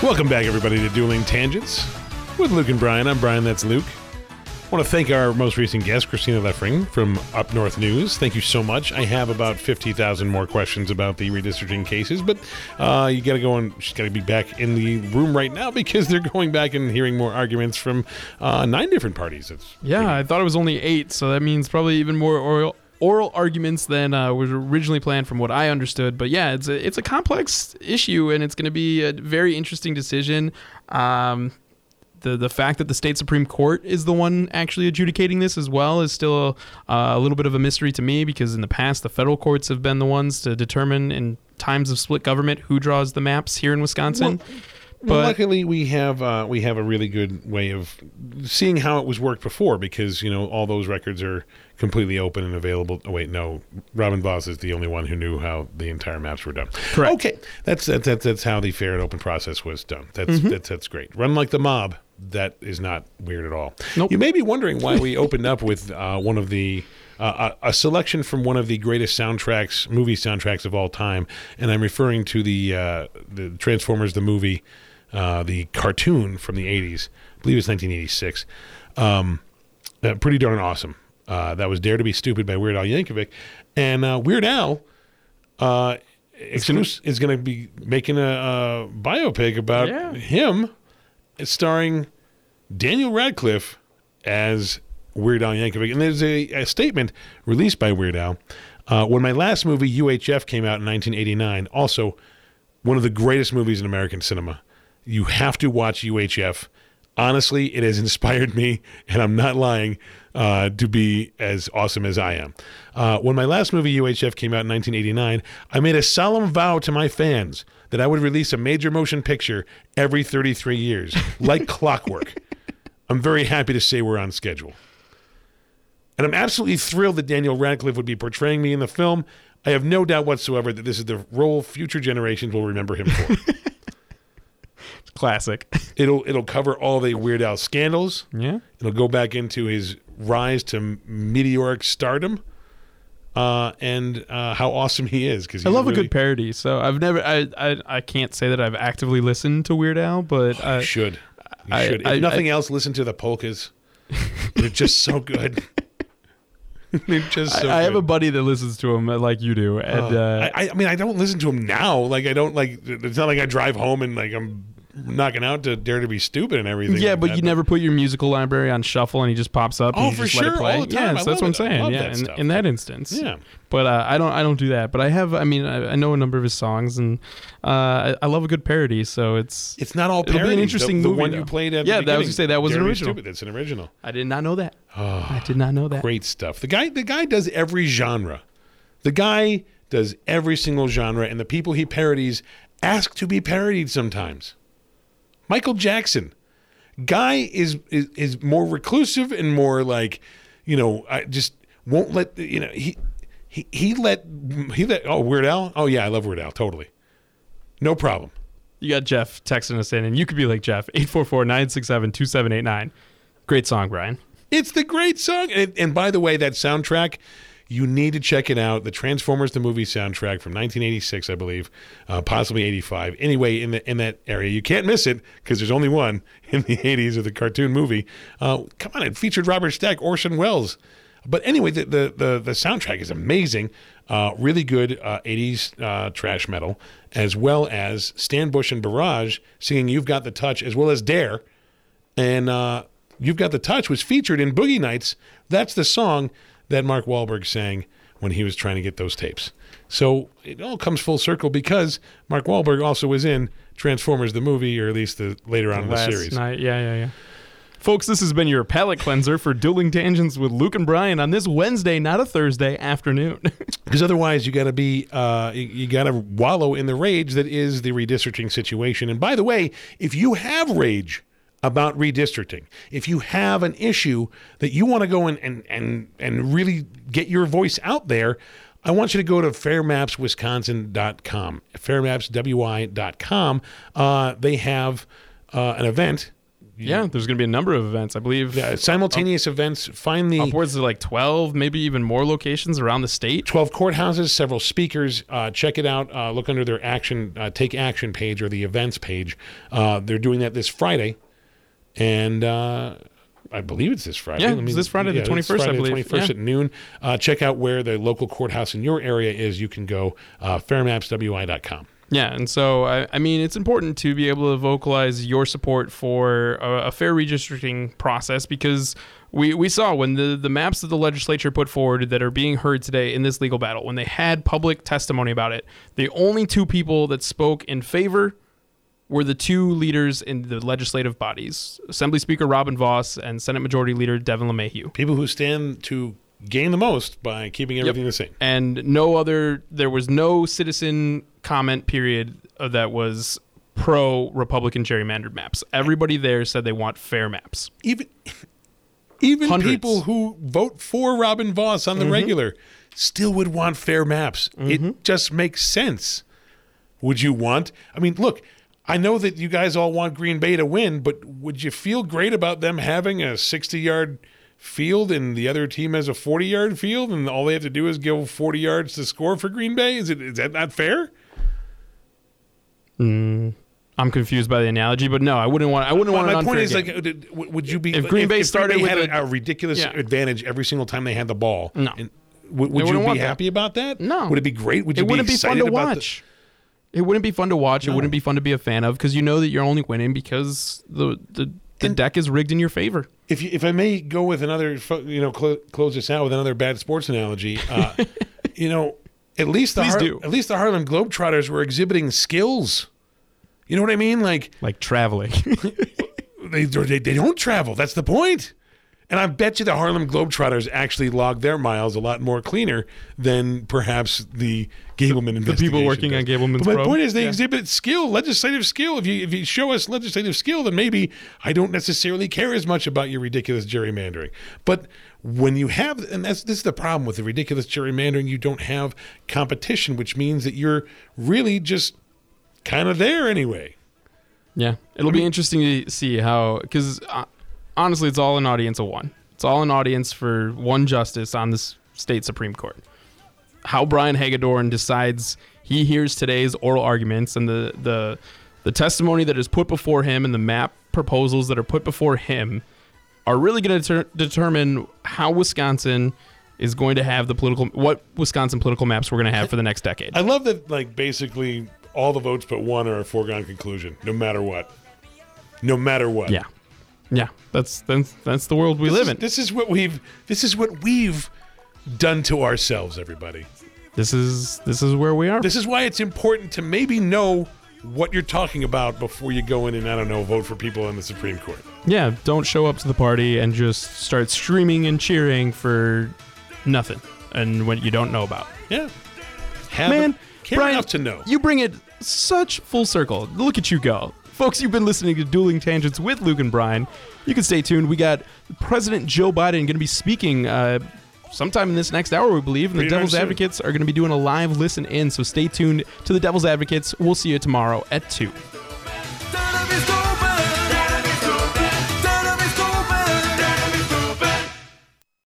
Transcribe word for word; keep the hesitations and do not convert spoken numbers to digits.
Welcome back, everybody, to Dueling Tangents with Luke and Brian. I'm Brian, that's Luke. I want to thank our most recent guest, Christina Leffring from Up North News. Thank you so much. I have about fifty thousand more questions about the redistricting cases, but uh, you got to go and she's got to be back in the room right now because they're going back and hearing more arguments from uh, nine different parties. It's yeah, pretty- I thought it was only eight, so that means probably even more oral, oral arguments than uh, was originally planned from what I understood. But yeah, it's a, it's a complex issue, and it's going to be a very interesting decision. Um The the fact that the state Supreme Court is the one actually adjudicating this as well is still uh, a little bit of a mystery to me, because in the past the federal courts have been the ones to determine in times of split government who draws the maps here in Wisconsin. Well, but well, luckily we have uh, we have a really good way of seeing how it was worked before, because you know all those records are completely open and available. Oh, wait, no, Robin Voss is the only one who knew how the entire maps were done. Correct. Okay, that's that's that's, that's how the fair and open process was done. That's Mm-hmm. that's that's great. Run like the mob. That is not weird at all. Nope. You may be wondering why we opened up with uh, one of the uh, a, a selection from one of the greatest soundtracks, movie soundtracks of all time, and I'm referring to the uh, the Transformers the movie, uh, the cartoon from the eighties. I believe it's nineteen eighty-six. Um, uh, pretty darn awesome. Uh, that was Dare to Be Stupid by Weird Al Yankovic, and uh, Weird Al. Uh, exclusive is going to be making a, a biopic about Yeah. him. It's starring Daniel Radcliffe as Weird Al Yankovic. And there's a, a statement released by Weird Al. Uh, when my last movie, U H F, came out in nineteen eighty-nine, also one of the greatest movies in American cinema. You have to watch U H F. Honestly, it has inspired me, and I'm not lying, uh, to be as awesome as I am. Uh, when my last movie, U H F, came out in nineteen eighty-nine, I made a solemn vow to my fans that I would release a major motion picture every thirty-three years, like clockwork. I'm very happy to say we're on schedule. And I'm absolutely thrilled that Daniel Radcliffe would be portraying me in the film. I have no doubt whatsoever that this is the role future generations will remember him for. classic. It'll it'll cover all the Weird Al scandals. Yeah. It'll go back into his rise to meteoric stardom, uh, and uh, how awesome he is. Because I love really, a good parody. So I've never, I, I, I can't say that I've actively listened to Weird Al, but You I should. You I- should. If I- nothing I- else, listen to the polkas. They're just so good. They're just so I, I have good. a buddy that listens to him like you do, and Uh, uh, I, I mean, I don't listen to him now. Like, I don't like. It's not like I drive home and like I'm knocking out to Dare to Be Stupid and everything. yeah, like but that. you never put your musical library on shuffle, and he just pops up. Oh, and you for just let sure, it play. all the time. Yeah, I so that's love what I'm it. I saying. love Yeah, that in, stuff. in that instance. Yeah. But uh, I don't, I don't do that. But I have, I mean, I, I know a number of his songs, and uh, I, I love a good parody. So it's, It's not all It'll be an parodies. interesting the, movie, The one though. you played at Yeah, the that was beginning, to say that was Dare an to Be original. Stupid, that's an original. I did not know that. Oh, I did not know that. Great stuff. The guy, the guy does every genre. The guy does every single genre, and the people he parodies ask to be parodied sometimes. Michael Jackson. Guy is, is is more reclusive and more like, you know, I just won't let, you know, he he he let he let oh Weird Al? Oh yeah, I love Weird Al, totally. No problem. You got Jeff texting us in, and you could be like Jeff, eight four four, nine six seven, two seven eight nine. Great song, Brian. It's the great song. And, and by the way, that soundtrack, you need to check it out. The Transformers the movie soundtrack from nineteen eighty-six, I believe, uh, possibly eighty-five. Anyway, in the in that area, you can't miss it because there's only one in the eighties of the cartoon movie. Uh, come on, it featured Robert Stack, Orson Welles. But anyway, the the the, the soundtrack is amazing. Uh, really good uh, eighties uh, trash metal, as well as Stan Bush and Barrage singing "You've Got the Touch," as well as Dare. And uh, "You've Got the Touch" was featured in Boogie Nights. That's the song that Mark Wahlberg sang when he was trying to get those tapes. So it all comes full circle because Mark Wahlberg also was in Transformers the movie, or at least the later on in the Last series. night. Yeah, yeah, yeah. Folks, this has been your palate cleanser for Dueling Tangents with Luke and Brian on this Wednesday, not a Thursday, afternoon. Because otherwise, you got to be, uh, you, you got to wallow in the rage that is the redistricting situation. And by the way, if you have rage about redistricting, if you have an issue that you want to go in and and and really get your voice out there, I want you to go to fair maps wisconsin dot com, fair maps w i dot com. Uh, they have uh, an event Yeah, there's going to be a number of events, I believe. Yeah, simultaneous up, events. Find the upwards of like twelve, maybe even more locations around the state. twelve courthouses, several speakers. Uh, check it out. Uh, look under their action, uh, take action page or the events page. Uh, they're doing that this Friday, and uh, I believe it's this Friday. Yeah, Let me, it's this Friday, yeah, the twenty-first, Friday, I believe. The twenty-first yeah. at noon. Uh, check out where the local courthouse in your area is. You can go uh, fair maps w i dot com. Yeah, and so, I, I mean, it's important to be able to vocalize your support for a, a fair redistricting process, because we, we saw when the, the maps that the legislature put forward that are being heard today in this legal battle, when they had public testimony about it, the only two people that spoke in favor were the two leaders in the legislative bodies, Assembly Speaker Robin Vos and Senate Majority Leader Devin LeMahieu. People who stand to gain the most by keeping everything yep. the same. And no other, there was no citizen comment period that was pro-Republican gerrymandered maps. Everybody there said they want fair maps. Even even Hundreds. people who vote for Robin Vos on the mm-hmm. regular still would want fair maps. Mm-hmm. It just makes sense. Would you want, I mean, look, I know that you guys all want Green Bay to win, but would you feel great about them having a sixty-yard field and the other team has a forty-yard field and all they have to do is go forty yards to score for Green Bay? Is it is that not fair? Mm, I'm confused by the analogy, but no, I wouldn't want. I wouldn't well, want. My an point is, game. like, would you be if Green Bay if, started if Green Bay with had a, a, a ridiculous yeah. advantage every single time they had the ball? No, and, would, would you be happy that. about that? No. Would it be great? Would you it wouldn't be, be fun to watch. The... It wouldn't be fun to watch. No. It wouldn't be fun to be a fan of, because you know that you're only winning because the the, the and, deck is rigged in your favor. If you, if I may go with another, you know, cl- close this out with another bad sports analogy, uh, you know, at least the Har- at least the Harlem Globetrotters were exhibiting skills. You know what I mean? Like like traveling. they, they they don't travel. That's the point. And I bet you the Harlem Globetrotters actually log their miles a lot more cleaner than perhaps the Gableman investigation. The people working does. on Gableman's But my probe. point is they yeah. exhibit skill, legislative skill. If you if you show us legislative skill, then maybe I don't necessarily care as much about your ridiculous gerrymandering. But when you have, and that's this is the problem with the ridiculous gerrymandering, you don't have competition, which means that you're really just kind of there anyway. Yeah, it'll I mean, be interesting to see how, because uh, honestly, it's all an audience of one. It's all an audience for one justice on this state Supreme Court. How Brian Hagedorn decides, he hears today's oral arguments and the, the the testimony that is put before him and the map proposals that are put before him are really going to deter- determine how Wisconsin is going to have the political, what Wisconsin political maps we're going to have for the next decade. I love that, like, basically all the votes but one are a foregone conclusion, no matter what. No matter what. Yeah. Yeah, that's that's that's the world we this live is, in. This is what we've this is what we've done to ourselves, everybody. This is this is where we are. This is why it's important to maybe know what you're talking about before you go in and, I don't know, vote for people in the Supreme Court. Yeah, don't show up to the party and just start screaming and cheering for nothing and what you don't know about. Yeah. Have Man, a, care Brian, enough to know. You bring it such full circle. Look at you go. Folks, you've been listening to Dueling Tangents with Luke and Brian. You can stay tuned. We got President Joe Biden going to be speaking uh, sometime in this next hour, we believe, and Pretty the Devil's soon. Advocates are going to be doing a live listen in, so stay tuned to the Devil's Advocates. We'll see you tomorrow at two.